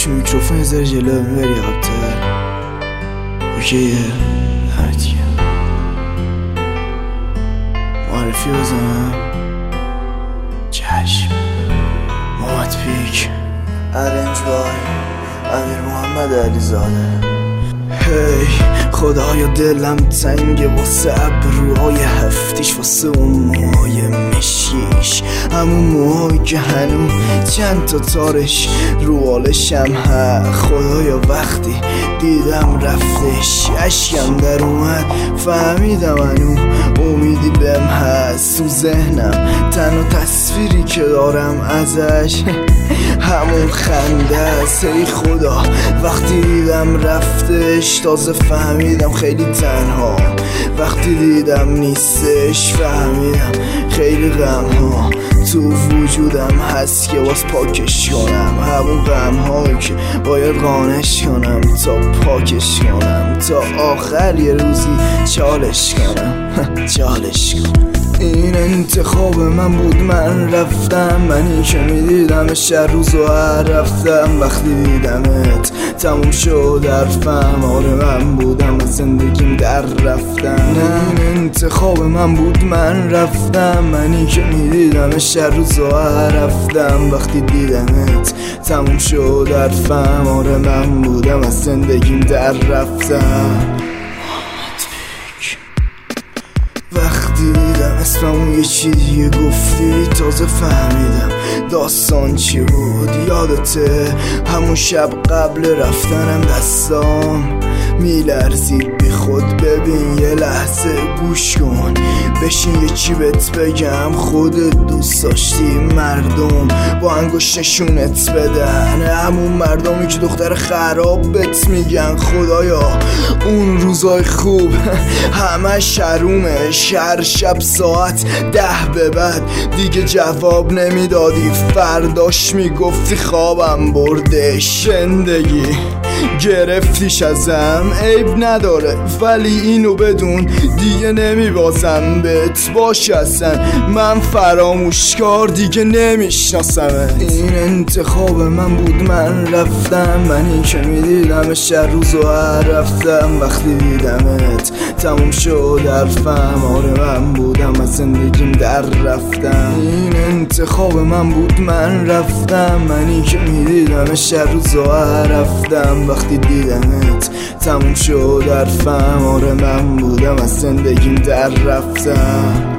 داداش میکروفون یه جلو میبری عقب‌تر. اوکیه دمت گرم. معرفی بزنم. چشم. محمد پیک ارنج بای امیر محمد علیزاده. هی خدایا دلم تنگه واسه ابروهای هفتیش، واسه اون موهای مشیش، همون موهایی که هنو چند تا تارش رو آلشم خدایا وقتی دیدم رفتش اشکم در اومد، فهمیدم هنو امیدی بهم هست. تو ذهنم تنها تصویری که دارم ازش همون خنده است. ای خدا وقتی دیدم رفتش تازه فهمیدم خیلی تنها، وقتی دیدم نیستش فهمیدم خیلی غم ها تو وجودم هست که باز پاکش کنم، همون غم هایی که باید قانش کنم تا پاکش کنم، تا آخر یه روزی چالش کنم چالش کنم. این انتخاب من بود، من رفتم، منی که میدیدم شهر روز و رفتم. وقتی دیدمت تموم شد حرفم، آره من بودم از زندگیم در رفتم. این انتخاب من بود، من رفتم، منی که میدیدم شهر روز و رفتم. وقتی دیدمت تموم شد حرفم، آره من بودم از زندگیم در رفتم. وقتی دیدم اسممو یه چیزی گفتی تازه فهمیدم داستان چی بود. یادته همون شب قبل رفتنم دستام میلرزید بی خود، ببین یه لحظه گوش کن بشین یه چی بهت بگم. خودت دوست داشتی مردم با انگشت نشونت بدن، همون مردمی که دختر خراب بهت میگن. خدایا اون روزای خوب همه شرومه، هر شب ساعت 10 به بعد دیگه جواب نمیدادی، فرداش میگفتی خوابم بردش. زندگی گرفتیش ازم عیب نداره ولی اینو بدون دیگه نمیبازم بهت باش، اصلا من فراموشکار دیگه نمیشناسم. این انتخاب من بود، من رفتم، منی که میدیدم شهر روز و رفتم. وقتی دیدمت تموم شد حرفم، آره من بودم از زندگیم در رفتم. این انتخاب من بود، من رفتم، منی که میدیدم شهر روز و رفتم. وقتی دیدمت تموم شد حرفم، آره من بودم از زندگیم در رفتم.